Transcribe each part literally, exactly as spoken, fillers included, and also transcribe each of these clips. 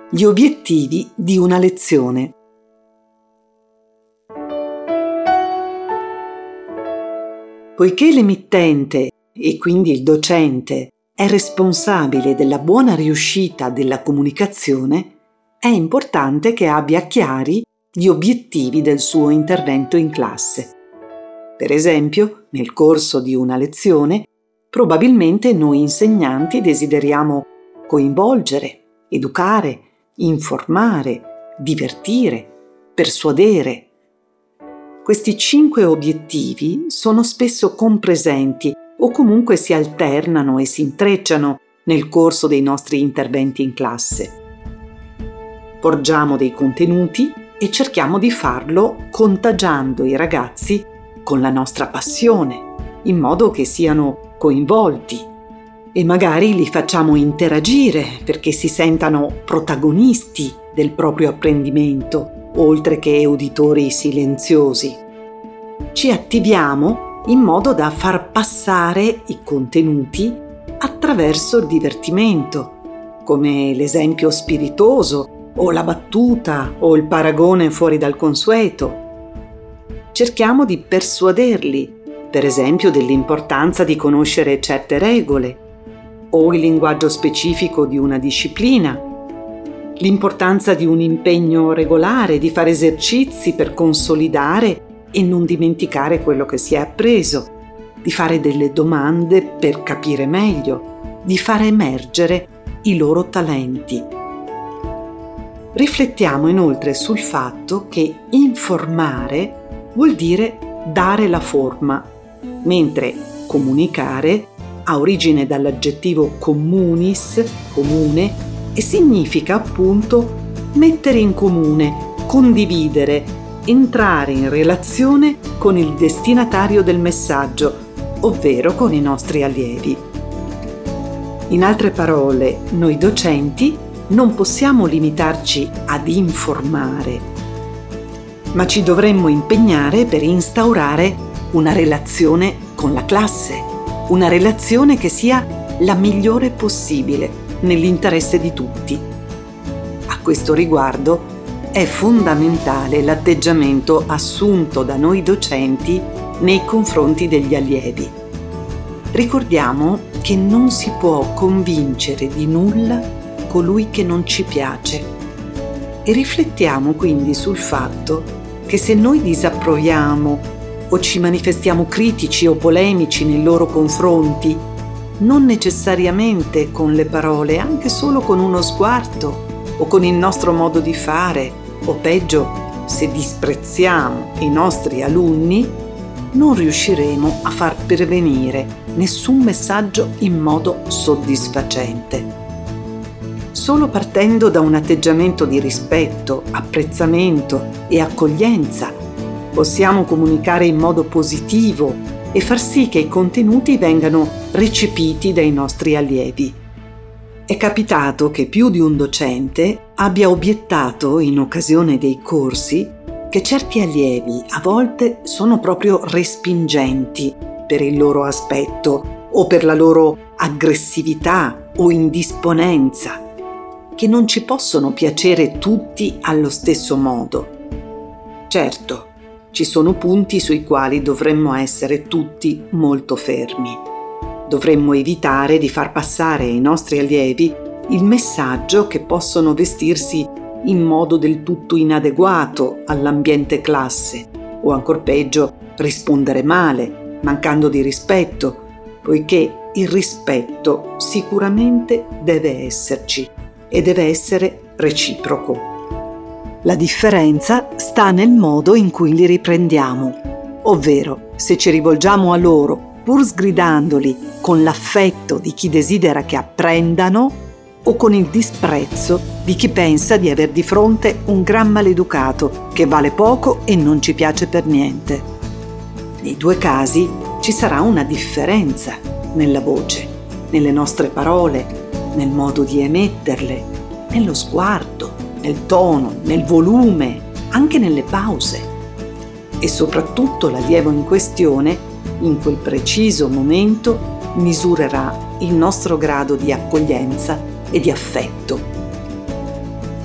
Gli obiettivi di una lezione. Poiché l'emittente, e quindi il docente, è responsabile della buona riuscita della comunicazione, è importante che abbia chiari gli obiettivi del suo intervento in classe. Per esempio, nel corso di una lezione, probabilmente noi insegnanti desideriamo coinvolgere, educare, informare, divertire, persuadere. Questi cinque obiettivi sono spesso compresenti o comunque si alternano e si intrecciano nel corso dei nostri interventi in classe. Porgiamo dei contenuti e cerchiamo di farlo contagiando i ragazzi con la nostra passione, in modo che siano coinvolti. E magari li facciamo interagire perché si sentano protagonisti del proprio apprendimento, oltre che uditori silenziosi. Ci attiviamo in modo da far passare i contenuti attraverso il divertimento, come l'esempio spiritoso o la battuta o il paragone fuori dal consueto. Cerchiamo di persuaderli, per esempio, dell'importanza di conoscere certe regole, o il linguaggio specifico di una disciplina, l'importanza di un impegno regolare, di fare esercizi per consolidare e non dimenticare quello che si è appreso, di fare delle domande per capire meglio, di far emergere i loro talenti. Riflettiamo inoltre sul fatto che informare vuol dire dare la forma, mentre comunicare ha origine dall'aggettivo communis, comune, e significa appunto mettere in comune, condividere, entrare in relazione con il destinatario del messaggio, ovvero con i nostri allievi. In altre parole, noi docenti non possiamo limitarci ad informare, ma ci dovremmo impegnare per instaurare una relazione con la classe, una relazione che sia la migliore possibile nell'interesse di tutti. A questo riguardo è fondamentale l'atteggiamento assunto da noi docenti nei confronti degli allievi. Ricordiamo che non si può convincere di nulla colui che non ci piace e riflettiamo quindi sul fatto che se noi disapproviamo o ci manifestiamo critici o polemici nei loro confronti, non necessariamente con le parole, anche solo con uno sguardo o con il nostro modo di fare, o peggio, se disprezziamo i nostri alunni, non riusciremo a far pervenire nessun messaggio in modo soddisfacente. Solo partendo da un atteggiamento di rispetto, apprezzamento e accoglienza possiamo comunicare in modo positivo e far sì che i contenuti vengano recepiti dai nostri allievi. È capitato che più di un docente abbia obiettato in occasione dei corsi che certi allievi a volte sono proprio respingenti per il loro aspetto o per la loro aggressività o indisponenza, che non ci possono piacere tutti allo stesso modo. Certo, ci sono punti sui quali dovremmo essere tutti molto fermi. Dovremmo evitare di far passare ai nostri allievi il messaggio che possono vestirsi in modo del tutto inadeguato all'ambiente classe, o ancor peggio rispondere male, mancando di rispetto, poiché il rispetto sicuramente deve esserci e deve essere reciproco. La differenza sta nel modo in cui li riprendiamo, ovvero se ci rivolgiamo a loro pur sgridandoli con l'affetto di chi desidera che apprendano o con il disprezzo di chi pensa di aver di fronte un gran maleducato che vale poco e non ci piace per niente. Nei due casi ci sarà una differenza nella voce, nelle nostre parole, nel modo di emetterle, nello sguardo, nel tono, nel volume, anche nelle pause. E soprattutto l'allievo in questione, in quel preciso momento, misurerà il nostro grado di accoglienza e di affetto.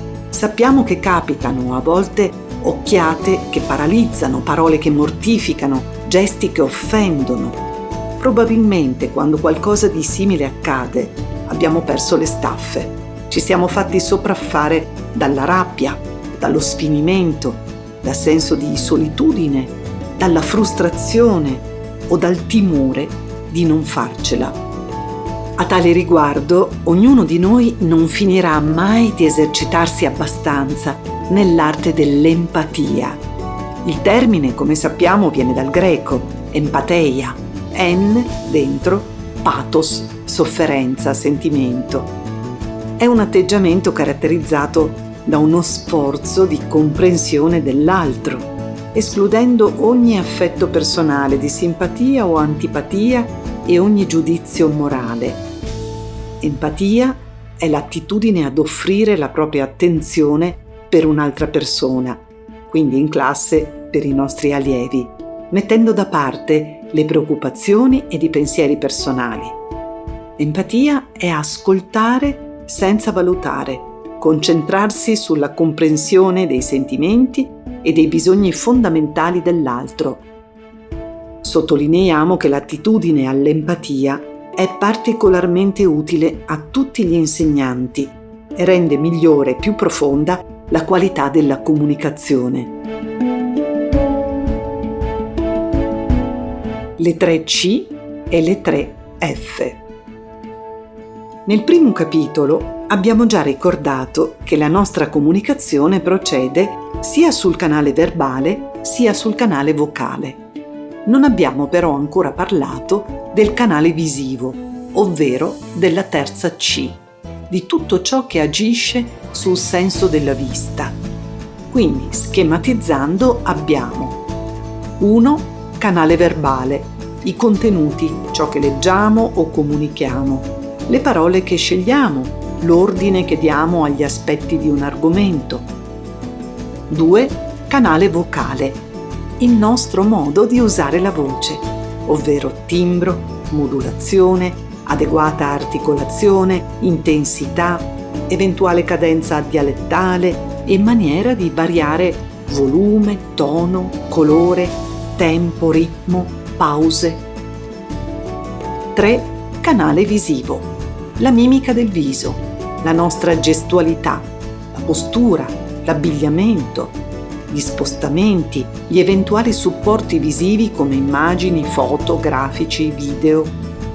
Sappiamo che capitano a volte occhiate che paralizzano, parole che mortificano, gesti che offendono. Probabilmente quando qualcosa di simile accade abbiamo perso le staffe, ci siamo fatti sopraffare dalla rabbia, dallo sfinimento, dal senso di solitudine, dalla frustrazione o dal timore di non farcela. A tale riguardo, ognuno di noi non finirà mai di esercitarsi abbastanza nell'arte dell'empatia. Il termine, come sappiamo, viene dal greco, empatheia, en dentro, pathos, sofferenza, sentimento. È un atteggiamento caratterizzato da uno sforzo di comprensione dell'altro, escludendo ogni affetto personale di simpatia o antipatia e ogni giudizio morale. Empatia è l'attitudine ad offrire la propria attenzione per un'altra persona, quindi in classe per i nostri allievi, mettendo da parte le preoccupazioni ed i pensieri personali. Empatia è ascoltare senza valutare, concentrarsi sulla comprensione dei sentimenti e dei bisogni fondamentali dell'altro. Sottolineiamo che l'attitudine all'empatia è particolarmente utile a tutti gli insegnanti e rende migliore e più profonda la qualità della comunicazione. Le tre C e le tre F. Nel primo capitolo abbiamo già ricordato che la nostra comunicazione procede sia sul canale verbale sia sul canale vocale. Non abbiamo però ancora parlato del canale visivo, ovvero della terza C, di tutto ciò che agisce sul senso della vista. Quindi, schematizzando, abbiamo uno Canale verbale, i contenuti, ciò che leggiamo o comunichiamo, le parole che scegliamo, l'ordine che diamo agli aspetti di un argomento. due Canale vocale, il nostro modo di usare la voce, ovvero timbro, modulazione, adeguata articolazione, intensità, eventuale cadenza dialettale e maniera di variare volume, tono, colore, tempo, ritmo, pause. tre Canale visivo, la mimica del viso, la nostra gestualità, la postura, l'abbigliamento, gli spostamenti, gli eventuali supporti visivi come immagini, foto, grafici, video.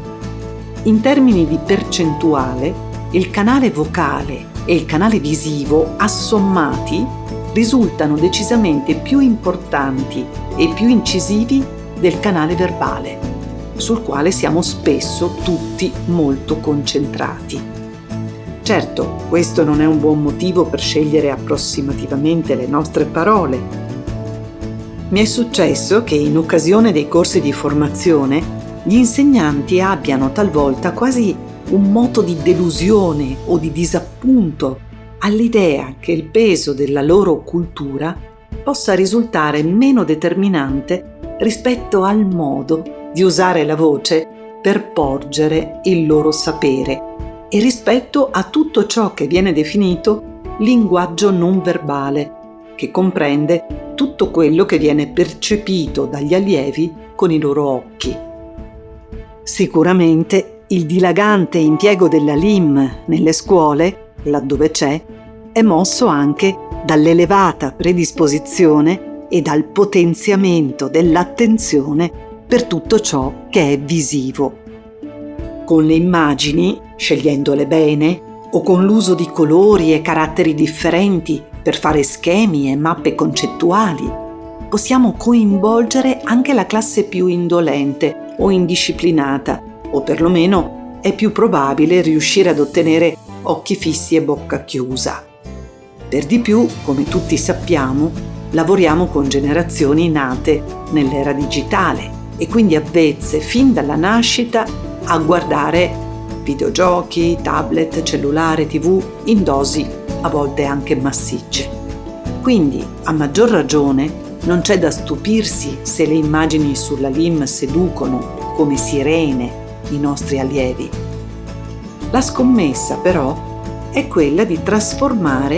In termini di percentuale, il canale vocale e il canale visivo assommati risultano decisamente più importanti e più incisivi del canale verbale, sul quale siamo spesso tutti molto concentrati. Certo, questo non è un buon motivo per scegliere approssimativamente le nostre parole. Mi è successo che in occasione dei corsi di formazione gli insegnanti abbiano talvolta quasi un moto di delusione o di disappunto all'idea che il peso della loro cultura possa risultare meno determinante rispetto al modo di usare la voce per porgere il loro sapere e rispetto a tutto ciò che viene definito linguaggio non verbale, che comprende tutto quello che viene percepito dagli allievi con i loro occhi. Sicuramente il dilagante impiego della L I M nelle scuole, laddove c'è, è mosso anche dall'elevata predisposizione e dal potenziamento dell'attenzione per tutto ciò che è visivo. Con le immagini, scegliendole bene, o con l'uso di colori e caratteri differenti per fare schemi e mappe concettuali, possiamo coinvolgere anche la classe più indolente o indisciplinata, o perlomeno è più probabile riuscire ad ottenere occhi fissi e bocca chiusa. Per di più, come tutti sappiamo, lavoriamo con generazioni nate nell'era digitale e quindi avvezze fin dalla nascita a guardare videogiochi, tablet, cellulare, tivù in dosi a volte anche massicce. Quindi, a maggior ragione, non c'è da stupirsi se le immagini sulla L I M seducono come sirene i nostri allievi. La scommessa, però, è quella di trasformare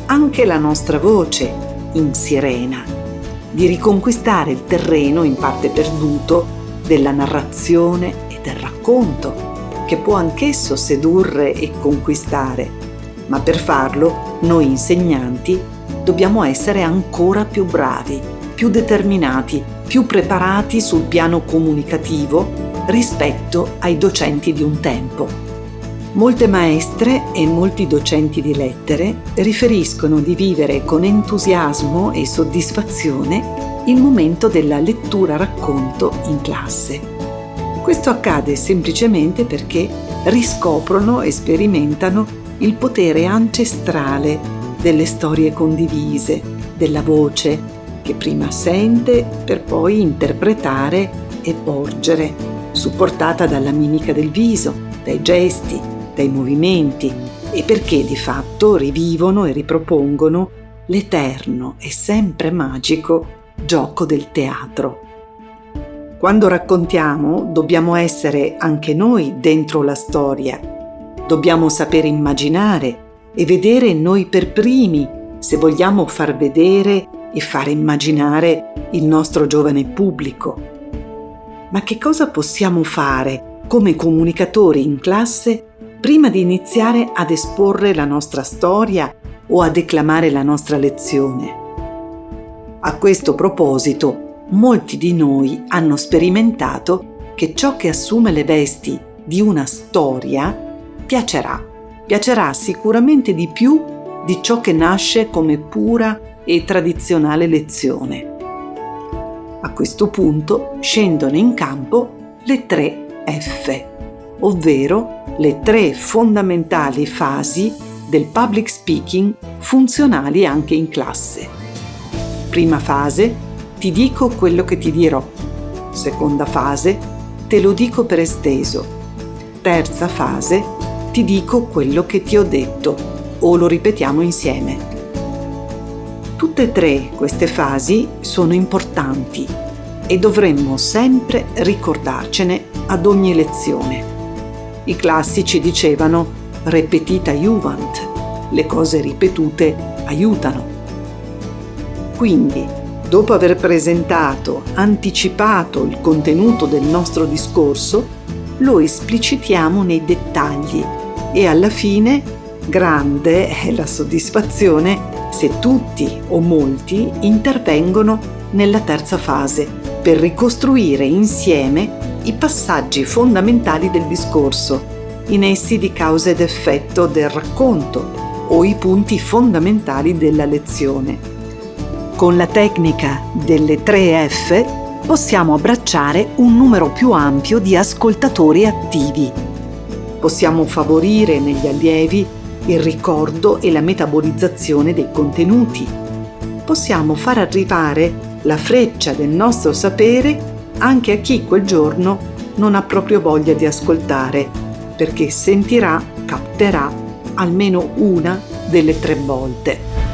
anche la nostra voce in sirena, di riconquistare il terreno in parte perduto della narrazione e del racconto, che può anch'esso sedurre e conquistare, ma per farlo noi insegnanti dobbiamo essere ancora più bravi, più determinati, più preparati sul piano comunicativo rispetto ai docenti di un tempo. Molte maestre e molti docenti di lettere riferiscono di vivere con entusiasmo e soddisfazione il momento della lettura-racconto in classe. Questo accade semplicemente perché riscoprono e sperimentano il potere ancestrale delle storie condivise, della voce che prima sente per poi interpretare e porgere, supportata dalla mimica del viso, dai gesti, dai movimenti, e perché di fatto rivivono e ripropongono l'eterno e sempre magico gioco del teatro. Quando raccontiamo dobbiamo essere anche noi dentro la storia, dobbiamo saper immaginare e vedere noi per primi se vogliamo far vedere e fare immaginare il nostro giovane pubblico. Ma che cosa possiamo fare come comunicatori in classe prima di iniziare ad esporre la nostra storia o a declamare la nostra lezione? A questo proposito, molti di noi hanno sperimentato che ciò che assume le vesti di una storia piacerà, piacerà sicuramente di più di ciò che nasce come pura e tradizionale lezione. A questo punto scendono in campo le tre F, ovvero le tre fondamentali fasi del public speaking funzionali anche in classe. Prima fase, ti dico quello che ti dirò. Seconda fase, te lo dico per esteso. Terza fase, ti dico quello che ti ho detto, o lo ripetiamo insieme. Tutte e tre queste fasi sono importanti e dovremmo sempre ricordarcene ad ogni lezione. I classici dicevano repetita iuvant, le cose ripetute aiutano. Quindi, dopo aver presentato, anticipato il contenuto del nostro discorso, lo esplicitiamo nei dettagli e alla fine grande è la soddisfazione se tutti o molti intervengono nella terza fase per ricostruire insieme i passaggi fondamentali del discorso, i nessi di causa ed effetto del racconto o i punti fondamentali della lezione. Con la tecnica delle tre F possiamo abbracciare un numero più ampio di ascoltatori attivi. Possiamo favorire negli allievi il ricordo e la metabolizzazione dei contenuti. Possiamo far arrivare la freccia del nostro sapere anche a chi quel giorno non ha proprio voglia di ascoltare, perché sentirà, capterà almeno una delle tre volte.